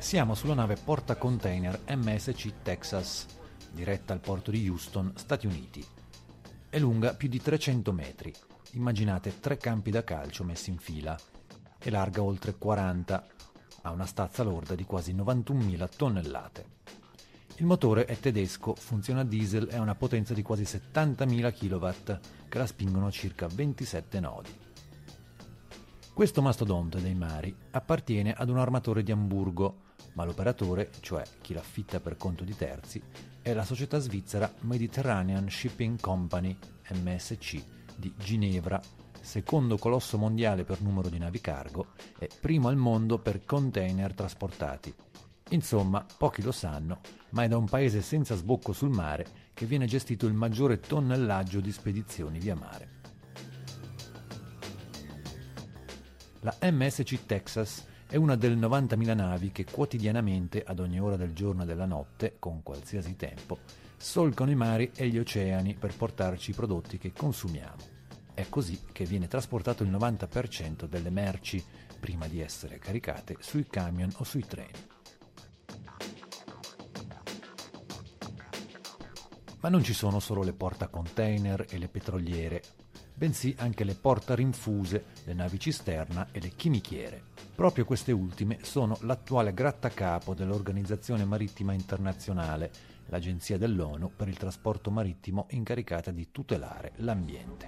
Siamo sulla nave portacontainer MSC Texas, diretta al porto di Houston, Stati Uniti. È lunga più di 300 metri, immaginate 3 campi da calcio messi in fila, e larga oltre 40, ha una stazza lorda di quasi 91.000 tonnellate. Il motore è tedesco, funziona a diesel e ha una potenza di quasi 70.000 kW che la spingono a circa 27 nodi. Questo mastodonte dei mari appartiene ad un armatore di Amburgo, ma l'operatore, cioè chi l'affitta per conto di terzi, è la società svizzera Mediterranean Shipping Company, MSC, di Ginevra, secondo colosso mondiale per numero di navi cargo e primo al mondo per container trasportati. Insomma, pochi lo sanno, ma è da un paese senza sbocco sul mare che viene gestito il maggiore tonnellaggio di spedizioni via mare. La MSC Texas è una delle 90.000 navi che quotidianamente, ad ogni ora del giorno e della notte, con qualsiasi tempo, solcano i mari e gli oceani per portarci i prodotti che consumiamo. È così che viene trasportato il 90% delle merci prima di essere caricate sui camion o sui treni. Ma non ci sono solo le portacontainer e le petroliere, bensì anche le portarinfuse, le navi cisterna e le chimichiere. Proprio queste ultime sono l'attuale grattacapo dell'Organizzazione Marittima Internazionale, l'agenzia dell'ONU per il trasporto marittimo incaricata di tutelare l'ambiente.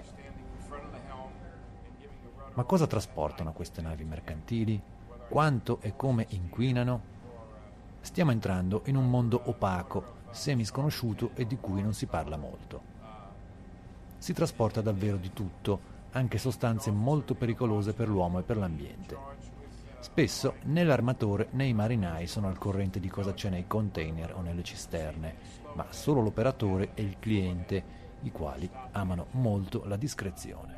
Ma cosa trasportano queste navi mercantili? Quanto e come inquinano? Stiamo entrando in un mondo opaco, semisconosciuto e di cui non si parla molto. Si trasporta davvero di tutto, anche sostanze molto pericolose per l'uomo e per l'ambiente. Spesso né l'armatore né i marinai sono al corrente di cosa c'è nei container o nelle cisterne, ma solo l'operatore e il cliente, i quali amano molto la discrezione.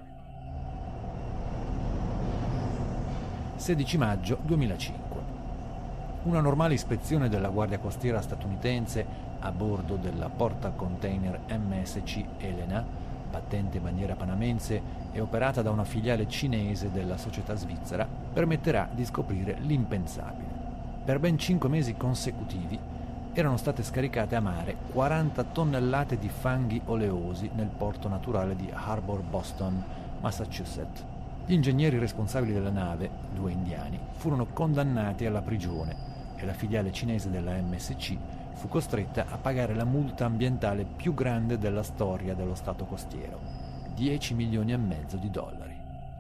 16 maggio 2005. Una normale ispezione della Guardia Costiera statunitense a bordo della portacontainer MSC Helena, battente bandiera panamense e operata da una filiale cinese della società svizzera, permetterà di scoprire l'impensabile. Per ben 5 mesi consecutivi erano state scaricate a mare 40 tonnellate di fanghi oleosi nel porto naturale di Harbor Boston, Massachusetts. Gli ingegneri responsabili della nave, 2 indiani, furono condannati alla prigione e la filiale cinese della MSC fu costretta a pagare la multa ambientale più grande della storia dello Stato costiero, $10,5 milioni di dollari.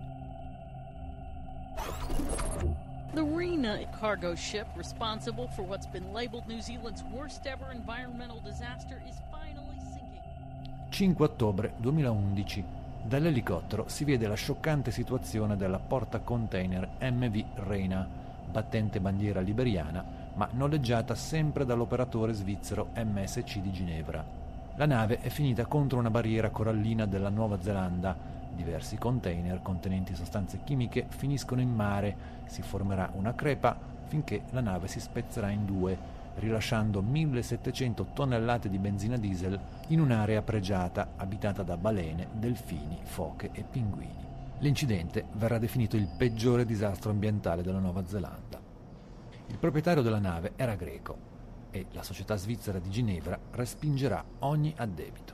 The Rena cargo ship, responsible for what's been labeled New Zealand's worst ever environmental disaster, is finally sinking. 5 ottobre 2011. Dall'elicottero si vede la scioccante situazione della portacontainer MV Rena, battente bandiera liberiana, ma noleggiata sempre dall'operatore svizzero MSC di Ginevra. La nave è finita contro una barriera corallina della Nuova Zelanda. Diversi container contenenti sostanze chimiche finiscono in mare, si formerà una crepa finché la nave si spezzerà in 2, rilasciando 1.700 tonnellate di benzina diesel in un'area pregiata abitata da balene, delfini, foche e pinguini. L'incidente verrà definito il peggiore disastro ambientale della Nuova Zelanda. Il proprietario della nave era greco e la società svizzera di Ginevra respingerà ogni addebito.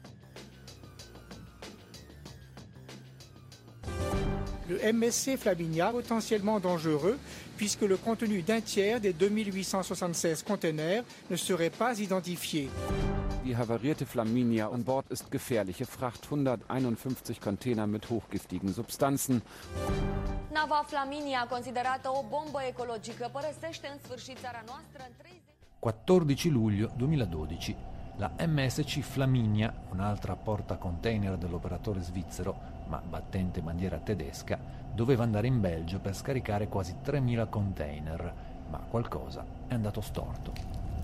Le MSC Flaminia est potentiellement dangereux puisque le contenu d'un tiers des 2876 containers ne serait pas identifié. Die havarierte Flaminia an Bord ist gefährliche Fracht, 151 Container mit hochgiftigen Substanzen. Nava Flaminia, considerată o bombă ecologică, părăsește în sfârșit țara noastră în 30... 14 luglio 2012. La MSC Flaminia, un'altra portacontainer dell'operatore svizzero, ma battente bandiera tedesca, doveva andare in Belgio per scaricare quasi 3.000 container, ma qualcosa è andato storto.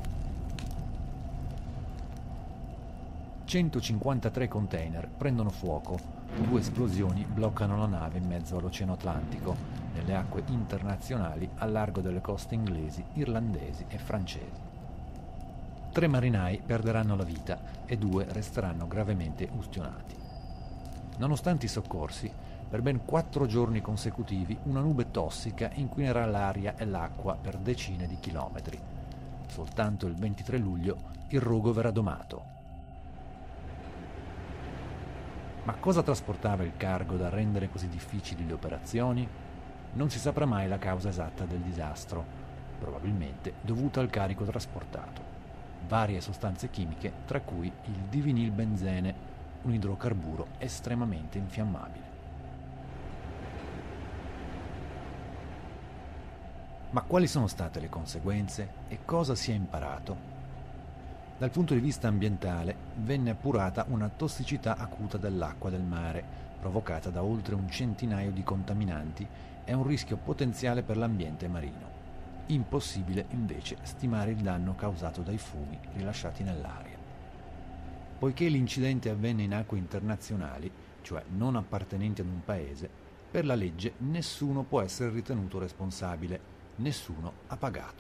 153 container prendono fuoco, 2 esplosioni bloccano la nave in mezzo all'Oceano Atlantico, nelle acque internazionali al largo delle coste inglesi, irlandesi e francesi. 3 marinai perderanno la vita e 2 resteranno gravemente ustionati. Nonostante i soccorsi, Per ben 4 giorni consecutivi una nube tossica inquinerà l'aria e l'acqua per decine di chilometri. Soltanto il 23 luglio il rogo verrà domato. Ma cosa trasportava il cargo da rendere così difficili le operazioni? Non si saprà mai la causa esatta del disastro, probabilmente dovuta al carico trasportato. Varie sostanze chimiche, tra cui il divinilbenzene, un idrocarburo estremamente infiammabile. Ma quali sono state le conseguenze e cosa si è imparato? Dal punto di vista ambientale venne appurata una tossicità acuta dell'acqua del mare, provocata da oltre un centinaio di contaminanti e un rischio potenziale per l'ambiente marino. Impossibile invece stimare il danno causato dai fumi rilasciati nell'aria. Poiché l'incidente avvenne in acque internazionali, cioè non appartenenti ad un paese, per la legge nessuno può essere ritenuto responsabile. Nessuno ha pagato.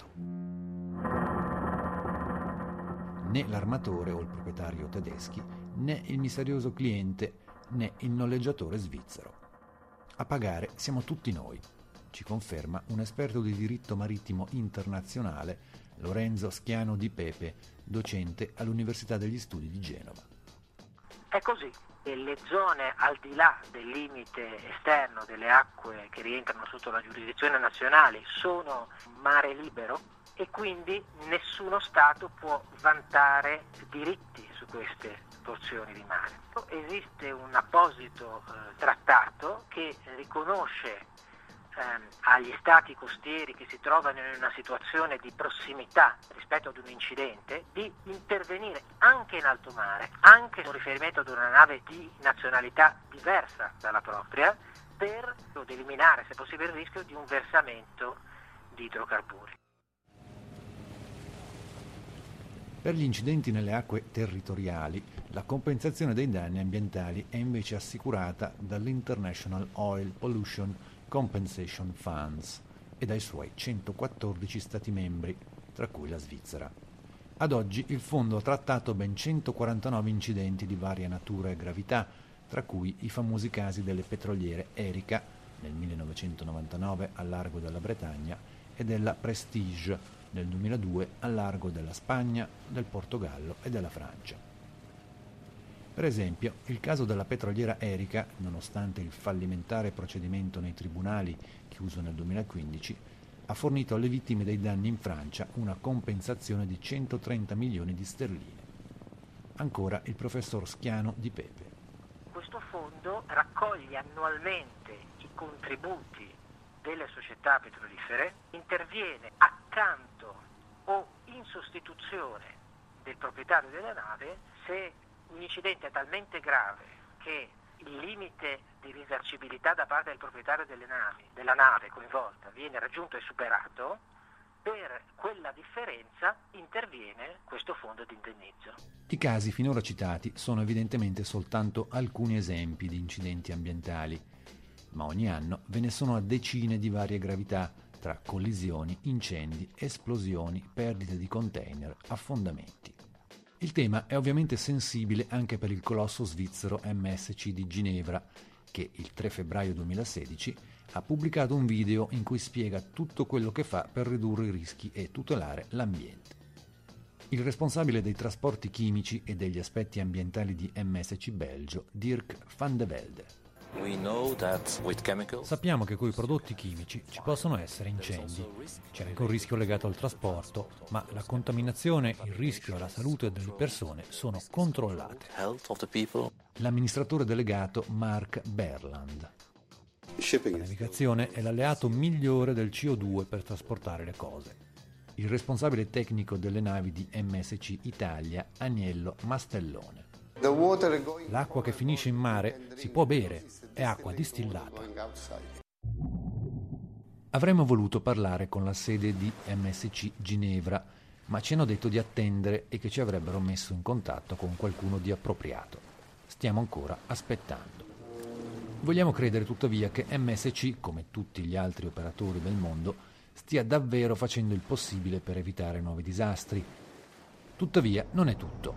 Né l'armatore o il proprietario tedeschi, né il misterioso cliente, né il noleggiatore svizzero. A pagare siamo tutti noi, ci conferma un esperto di diritto marittimo internazionale, Lorenzo Schiano Di Pepe, docente all'Università degli Studi di Genova. È così. Le zone al di là del limite esterno delle acque che rientrano sotto la giurisdizione nazionale sono mare libero e quindi nessuno Stato può vantare diritti su queste porzioni di mare. Esiste un apposito trattato che riconosce agli stati costieri che si trovano in una situazione di prossimità rispetto ad un incidente di intervenire anche in alto mare, anche con riferimento ad una nave di nazionalità diversa dalla propria, per eliminare, se possibile, il rischio di un versamento di idrocarburi. Per gli incidenti nelle acque territoriali, la compensazione dei danni ambientali è invece assicurata dall'International Oil Pollution Compensation Funds e dai suoi 114 Stati membri, tra cui la Svizzera. Ad oggi il fondo ha trattato ben 149 incidenti di varia natura e gravità, tra cui i famosi casi delle petroliere Erika nel 1999 al largo della Bretagna e della Prestige nel 2002 al largo della Spagna, del Portogallo e della Francia. Per esempio, il caso della petroliera Erika, nonostante il fallimentare procedimento nei tribunali chiuso nel 2015, ha fornito alle vittime dei danni in Francia una compensazione di 130 milioni di sterline. Ancora il professor Schiano Di Pepe. Questo fondo raccoglie annualmente i contributi delle società petrolifere, interviene accanto o in sostituzione del proprietario della nave se un incidente è talmente grave che il limite di risarcibilità da parte del proprietario della nave coinvolta viene raggiunto e superato. Per quella differenza interviene questo fondo di indennizzo. I casi finora citati sono evidentemente soltanto alcuni esempi di incidenti ambientali, ma ogni anno ve ne sono a decine di varie gravità, tra collisioni, incendi, esplosioni, perdite di container, affondamenti. Il tema è ovviamente sensibile anche per il colosso svizzero MSC di Ginevra, che il 3 febbraio 2016 ha pubblicato un video in cui spiega tutto quello che fa per ridurre i rischi e tutelare l'ambiente. Il responsabile dei trasporti chimici e degli aspetti ambientali di MSC Belgio, Dirk van de Velde. Sappiamo che con i prodotti chimici ci possono essere incendi. C'è anche un rischio legato al trasporto, ma la contaminazione, il rischio alla salute delle persone sono controllate. L'amministratore delegato Mark Berland. La navigazione è l'alleato migliore del CO2 per trasportare le cose. Il responsabile tecnico delle navi di MSC Italia, Agnello Mastellone. L'acqua che finisce in mare si può bere, è acqua distillata. Avremmo voluto parlare con la sede di MSC Ginevra, ma ci hanno detto di attendere e che ci avrebbero messo in contatto con qualcuno di appropriato. Stiamo ancora aspettando. Vogliamo credere tuttavia che MSC, come tutti gli altri operatori del mondo, stia davvero facendo il possibile per evitare nuovi disastri. Tuttavia non è tutto.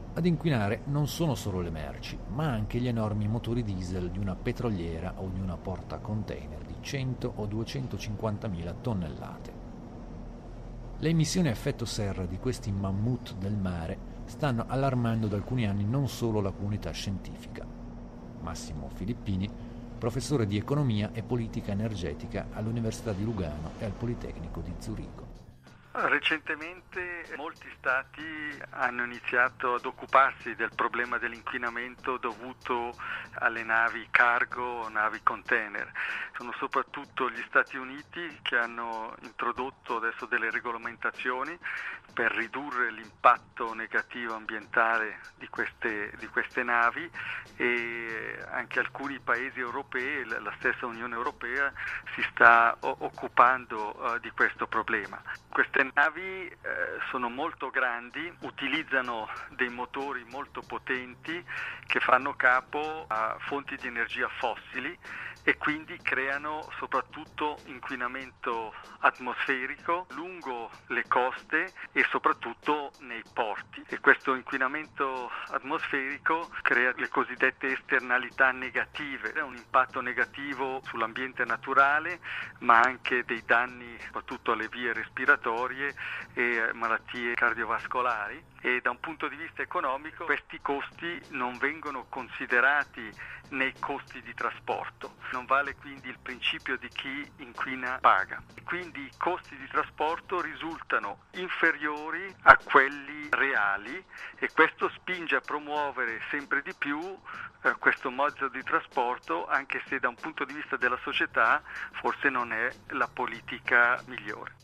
Ad inquinare non sono solo le merci, ma anche gli enormi motori diesel di una petroliera o di una portacontainer di 100 o 250.000 tonnellate. Le emissioni a effetto serra di questi mammut del mare stanno allarmando da alcuni anni non solo la comunità scientifica. Massimo Filippini, professore di economia e politica energetica all'Università di Lugano e al Politecnico di Zurigo. Recentemente molti stati hanno iniziato ad occuparsi del problema dell'inquinamento dovuto alle navi cargo o navi container. Sono soprattutto gli Stati Uniti che hanno introdotto adesso delle regolamentazioni per ridurre l'impatto negativo ambientale di queste navi, e anche alcuni paesi europei, la stessa Unione Europea, si sta occupando di questo problema. Queste navi sono molto grandi, utilizzano dei motori molto potenti che fanno capo a fonti di energia fossili e quindi creano soprattutto inquinamento atmosferico lungo le coste e soprattutto nei porti. E questo inquinamento atmosferico crea le cosiddette esternalità negative, un impatto negativo sull'ambiente naturale, ma anche dei danni soprattutto alle vie respiratorie e malattie cardiovascolari. E da un punto di vista economico questi costi non vengono considerati nei costi di trasporto. Non vale quindi il principio di chi inquina paga. E quindi i costi di trasporto risultano inferiori a quelli reali, e questo spinge a promuovere sempre di più questo mezzo di trasporto, anche se da un punto di vista della società forse non è la politica migliore.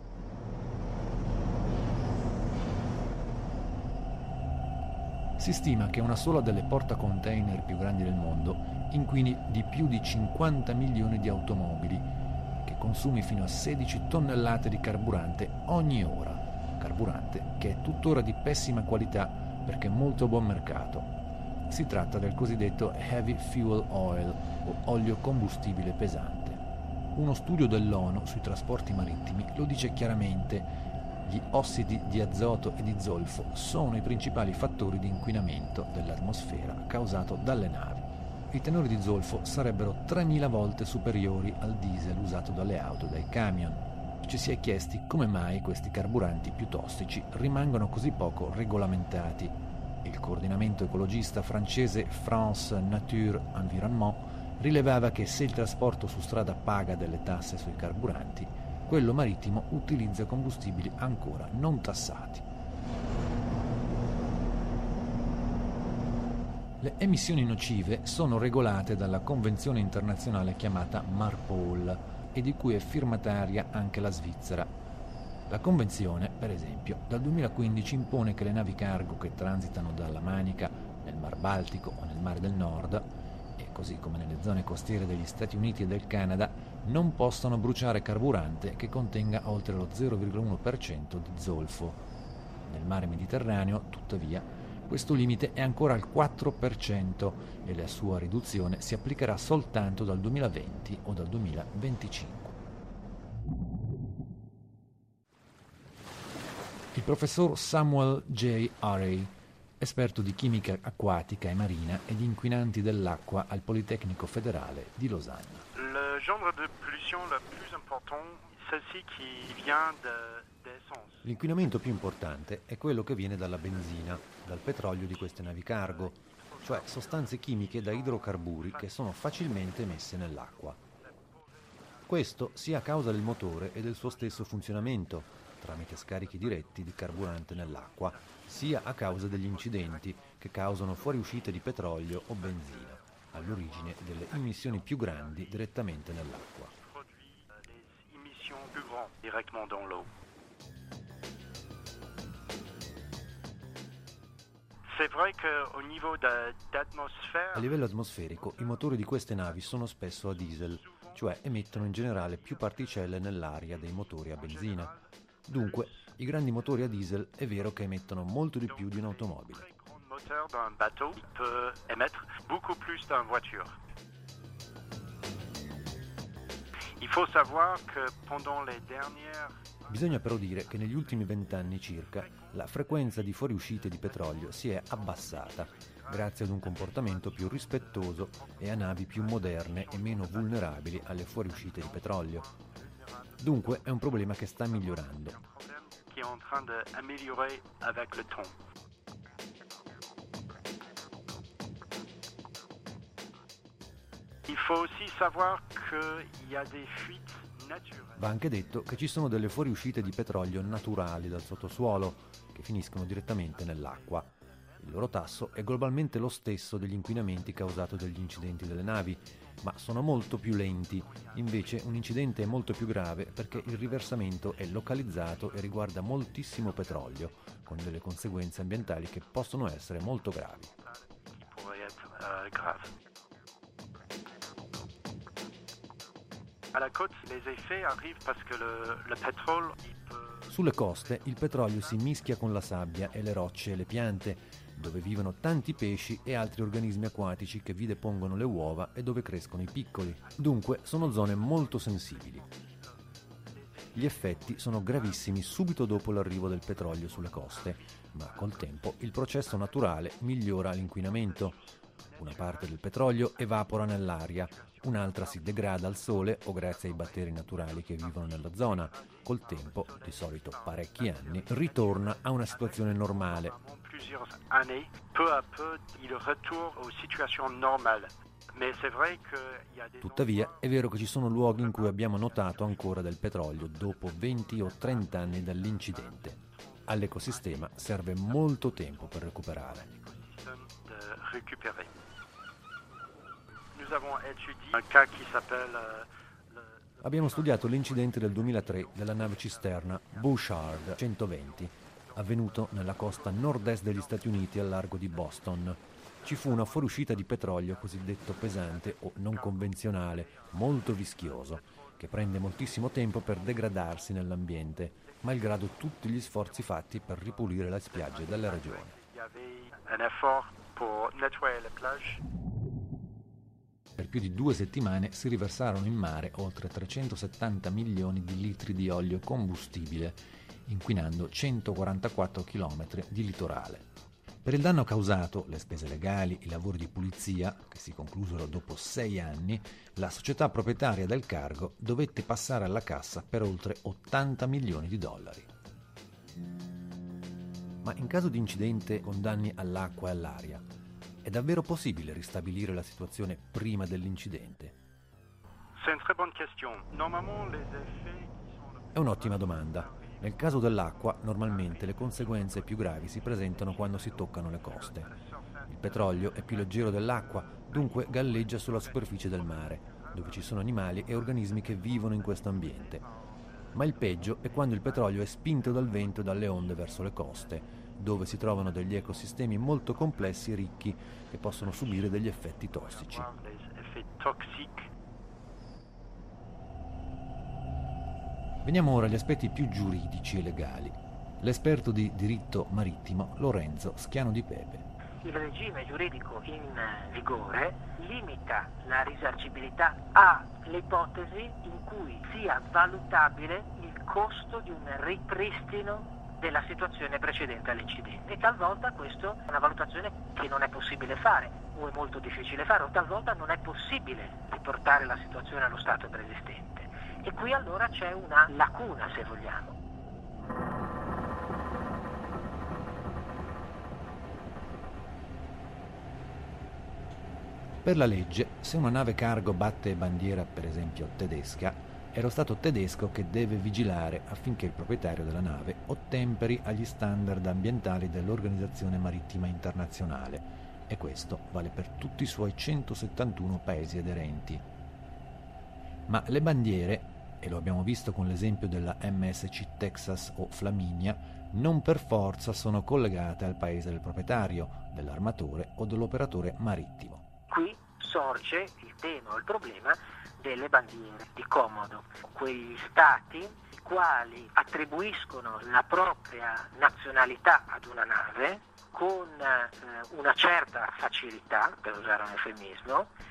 Si stima che una sola delle portacontainer più grandi del mondo inquini di più di 50 milioni di automobili, che consumi fino a 16 tonnellate di carburante ogni ora. Carburante che è tuttora di pessima qualità perché molto a buon mercato. Si tratta del cosiddetto heavy fuel oil o olio combustibile pesante. Uno studio dell'ONU sui trasporti marittimi lo dice chiaramente: gli ossidi di azoto e di zolfo sono i principali fattori di inquinamento dell'atmosfera causato dalle navi. I tenori di zolfo sarebbero 3.000 volte superiori al diesel usato dalle auto e dai camion. Ci si è chiesti come mai questi carburanti più tossici rimangono così poco regolamentati. Il coordinamento ecologista francese France Nature Environnement rilevava che se il trasporto su strada paga delle tasse sui carburanti, quello marittimo utilizza combustibili ancora non tassati. Le emissioni nocive sono regolate dalla convenzione internazionale chiamata MARPOL e di cui è firmataria anche la Svizzera. La convenzione, per esempio, dal 2015 impone che le navi cargo che transitano dalla Manica nel Mar Baltico o nel Mare del Nord, e così come nelle zone costiere degli Stati Uniti e del Canada, non possono bruciare carburante che contenga oltre lo 0,1% di zolfo. Nel mare Mediterraneo, tuttavia, questo limite è ancora al 4% e la sua riduzione si applicherà soltanto dal 2020 o dal 2025. Il professor Samuel J. Arey, esperto di chimica acquatica e marina e di inquinanti dell'acqua al Politecnico Federale di Losanna. Le genre de pollution le plus important, celle-ci qui vient d'essence. L'inquinamento più importante è quello che viene dalla benzina, dal petrolio di queste navi cargo, cioè sostanze chimiche da idrocarburi che sono facilmente emesse nell'acqua. Questo sia a causa del motore e del suo stesso funzionamento, tramite scarichi diretti di carburante nell'acqua, sia a causa degli incidenti che causano fuoriuscite di petrolio o benzina, all'origine delle emissioni più grandi direttamente nell'acqua. A livello atmosferico, i motori di queste navi sono spesso a diesel, cioè emettono in generale più particelle nell'aria dei motori a benzina. Dunque, i grandi motori a diesel è vero che emettono molto di più di un'automobile. Il faut savoir que pendant les dernières Bisogna però dire che negli ultimi 20 anni circa la frequenza di fuoriuscite di petrolio si è abbassata grazie ad un comportamento più rispettoso e a navi più moderne e meno vulnerabili alle fuoriuscite di petrolio. Dunque è un problema che sta migliorando. qui est en train d'améliorer avec le temps. Il faut aussi savoir qu'il y a des fuites naturelles. Va anche detto che ci sono delle fuoriuscite di petrolio naturali dal sottosuolo che finiscono direttamente nell'acqua. Il loro tasso è globalmente lo stesso degli inquinamenti causati dagli incidenti delle navi, ma sono molto più lenti. Invece un incidente è molto più grave perché il riversamento è localizzato e riguarda moltissimo petrolio, con delle conseguenze ambientali che possono essere molto gravi. À la côte, les effets arrivent parce que le pétrole Sulle coste il petrolio si mischia con la sabbia e le rocce e le piante, dove vivono tanti pesci e altri organismi acquatici che vi depongono le uova e dove crescono i piccoli. Dunque sono zone molto sensibili. Gli effetti sono gravissimi subito dopo l'arrivo del petrolio sulle coste, ma col tempo il processo naturale migliora l'inquinamento. Una parte del petrolio evapora nell'aria, un'altra si degrada al sole o grazie ai batteri naturali che vivono nella zona. Col tempo, di solito parecchi anni, ritorna a una situazione normale. plusieurs années, peu à peu, il retourne aux situations normales. Mais c'est vrai qu'il y a des... Tuttavia, è vero che ci sono luoghi in cui abbiamo notato ancora del petrolio dopo 20 o 30 anni dall'incidente. All'ecosistema serve molto tempo per recuperare. Nous avons étudié un cas qui s'appelle Abbiamo studiato l'incidente del 2003 della nave cisterna Bouchard 120, avvenuto nella costa nord-est degli Stati Uniti al largo di Boston. Ci fu una fuoriuscita di petrolio cosiddetto pesante o non convenzionale, molto vischioso, che prende moltissimo tempo per degradarsi nell'ambiente, malgrado tutti gli sforzi fatti per ripulire le spiagge della regione. un effort pour nettoyer les plages. Per più di 2 settimane si riversarono in mare oltre 370 milioni di litri di olio combustibile, inquinando 144 km di litorale. Per il danno causato, le spese legali, i lavori di pulizia, che si conclusero dopo 6 anni, la società proprietaria del cargo dovette passare alla cassa per oltre 80 milioni di dollari. Ma in caso di incidente con danni all'acqua e all'aria, è davvero possibile ristabilire la situazione prima dell'incidente? C'est une très bonne question. Normalement, les effets qui sont... È un'ottima domanda. Nel caso dell'acqua, normalmente le conseguenze più gravi si presentano quando si toccano le coste. Il petrolio è più leggero dell'acqua, dunque galleggia sulla superficie del mare, dove ci sono animali e organismi che vivono in questo ambiente. Ma il peggio è quando il petrolio è spinto dal vento e dalle onde verso le coste, dove si trovano degli ecosistemi molto complessi e ricchi che possono subire degli effetti tossici. Veniamo ora agli aspetti più giuridici e legali. L'esperto di diritto marittimo Lorenzo Schiano di Pepe. Il regime giuridico in vigore limita la risarcibilità alle ipotesi in cui sia valutabile il costo di un ripristino della situazione precedente all'incidente, e talvolta questo è una valutazione che non è possibile fare o è molto difficile fare, o talvolta non è possibile riportare la situazione allo stato preesistente, e qui allora c'è una lacuna, se vogliamo. Per la legge, se una nave cargo batte bandiera, per esempio tedesca, è lo Stato tedesco che deve vigilare affinché il proprietario della nave ottemperi agli standard ambientali dell'Organizzazione Marittima Internazionale, e questo vale per tutti i suoi 171 paesi aderenti. Ma le bandiere, e lo abbiamo visto con l'esempio della MSC Texas o Flaminia, non per forza sono collegate al paese del proprietario, dell'armatore o dell'operatore marittimo. Qui sorge il tema o il problema delle bandiere di comodo, quegli stati i quali attribuiscono la propria nazionalità ad una nave con una certa facilità, per usare un eufemismo,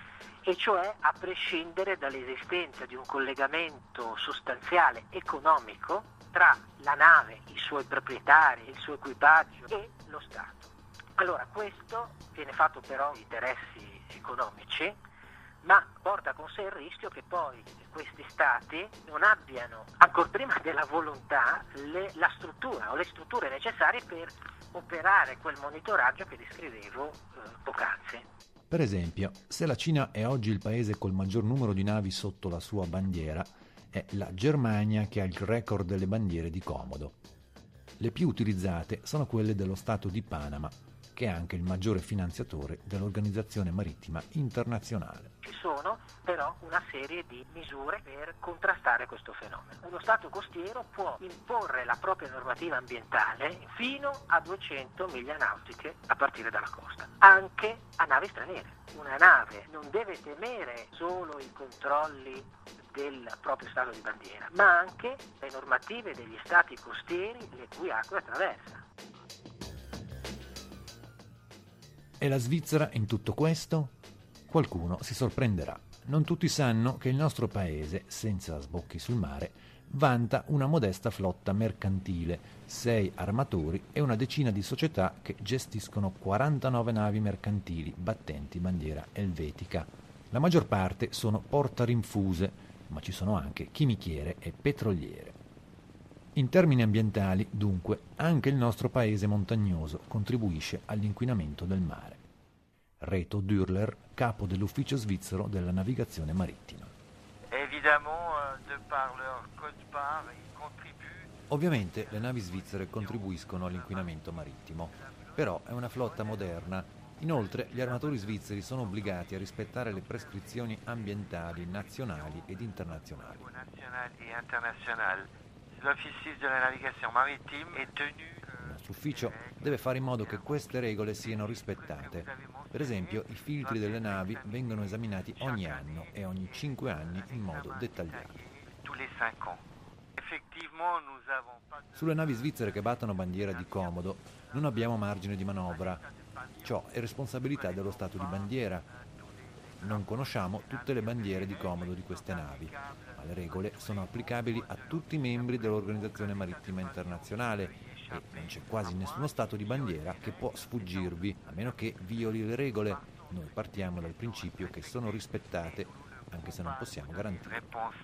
e cioè a prescindere dall'esistenza di un collegamento sostanziale economico tra la nave, i suoi proprietari, il suo equipaggio e lo Stato. Allora, questo viene fatto però di interessi economici, ma porta con sé il rischio che poi questi stati non abbiano, ancor prima della volontà, la struttura o le strutture necessarie per operare quel monitoraggio che descrivevo poc'anzi. Per esempio, se la Cina è oggi il paese col maggior numero di navi sotto la sua bandiera, è la Germania che ha il record delle bandiere di comodo. Le più utilizzate sono quelle dello Stato di Panama, che è anche il maggiore finanziatore dell'Organizzazione Marittima Internazionale. Ci sono però una serie di misure per contrastare questo fenomeno. Uno Stato costiero può imporre la propria normativa ambientale fino a 200 miglia nautiche a partire dalla costa, anche a navi straniere. Una nave non deve temere solo i controlli del proprio Stato di bandiera, ma anche le normative degli Stati costieri le cui acque attraversa. E la Svizzera in tutto questo? Qualcuno si sorprenderà. Non tutti sanno che il nostro paese, senza sbocchi sul mare, vanta una modesta flotta mercantile, 6 armatori e una decina di società che gestiscono 49 navi mercantili battenti bandiera elvetica. La maggior parte sono portarinfuse, ma ci sono anche chimichiere e petroliere. In termini ambientali, dunque, anche il nostro paese montagnoso contribuisce all'inquinamento del mare. Reto Dürler, capo dell'Ufficio svizzero della navigazione marittima. Ovviamente le navi svizzere contribuiscono all'inquinamento marittimo, però è una flotta moderna. Inoltre gli armatori svizzeri sono obbligati a rispettare le prescrizioni ambientali nazionali ed internazionali. Il nostro ufficio deve fare in modo che queste regole siano rispettate. Per esempio, i filtri delle navi vengono esaminati ogni anno e ogni 5 anni in modo dettagliato. Sulle navi svizzere che battono bandiera di comodo non abbiamo margine di manovra. Ciò è responsabilità dello Stato di bandiera. Non conosciamo tutte le bandiere di comodo di queste navi, ma le regole sono applicabili a tutti i membri dell'Organizzazione Marittima Internazionale e non c'è quasi nessuno Stato di bandiera che può sfuggirvi, a meno che violi le regole. Noi partiamo dal principio che sono rispettate, anche se non possiamo garantire.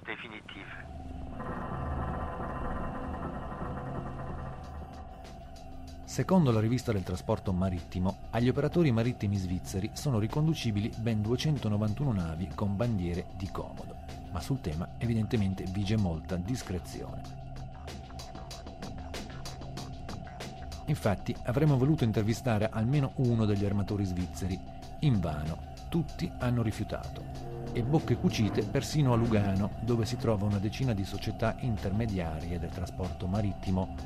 Secondo la rivista del trasporto marittimo, agli operatori marittimi svizzeri sono riconducibili ben 291 navi con bandiere di comodo, ma sul tema evidentemente vige molta discrezione. Infatti avremmo voluto intervistare almeno uno degli armatori svizzeri, invano, tutti hanno rifiutato. E bocche cucite persino a Lugano, dove si trova una decina di società intermediarie del trasporto marittimo.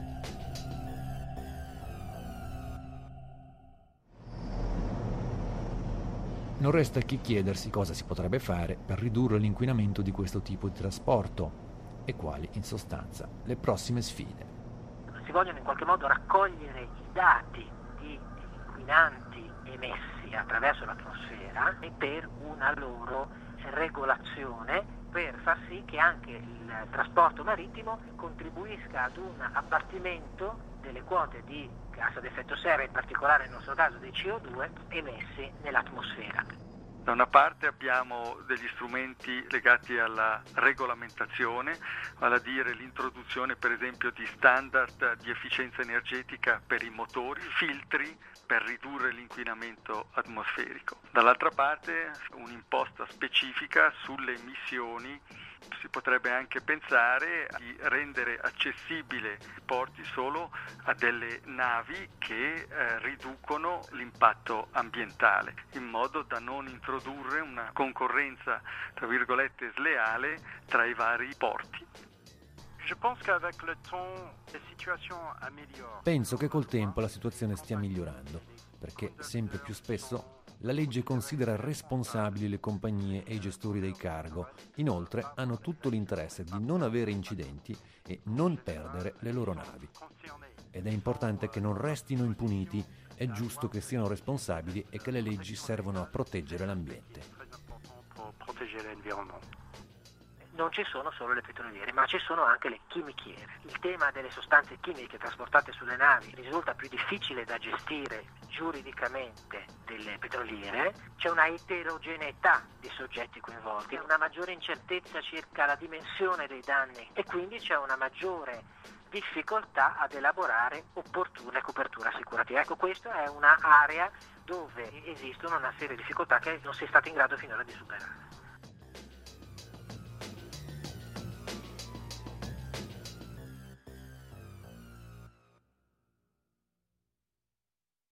Non resta che chiedersi cosa si potrebbe fare per ridurre l'inquinamento di questo tipo di trasporto e quali, in sostanza, le prossime sfide. Si vogliono in qualche modo raccogliere i dati di inquinanti emessi attraverso l'atmosfera e per una loro regolazione, per far sì che anche il trasporto marittimo contribuisca ad un abbattimento delle quote di gas ad effetto serra, in particolare nel nostro caso dei CO2, emessi nell'atmosfera. Da una parte abbiamo degli strumenti legati alla regolamentazione, vale a dire l'introduzione per esempio di standard di efficienza energetica per i motori, filtri per ridurre l'inquinamento atmosferico. Dall'altra parte un'imposta specifica sulle emissioni. Si potrebbe anche pensare di rendere accessibile i porti solo a delle navi che riducono l'impatto ambientale, in modo da non introdurre una concorrenza, tra virgolette, sleale tra i vari porti. Penso che col tempo la situazione stia migliorando, perché sempre più spesso la legge considera responsabili le compagnie e i gestori dei cargo. Inoltre hanno tutto l'interesse di non avere incidenti e non perdere le loro navi. Ed è importante che non restino impuniti, è giusto che siano responsabili e che le leggi servono a proteggere l'ambiente. protéger l'environnement. Non ci sono solo le petroliere, ma ci sono anche le chimichiere. Il tema delle sostanze chimiche trasportate sulle navi risulta più difficile da gestire giuridicamente delle petroliere. C'è una eterogeneità di soggetti coinvolti, una maggiore incertezza circa la dimensione dei danni e quindi c'è una maggiore difficoltà ad elaborare opportune coperture assicurative. Ecco, questa è un'area dove esistono una serie di difficoltà che non si è stati in grado finora di superare.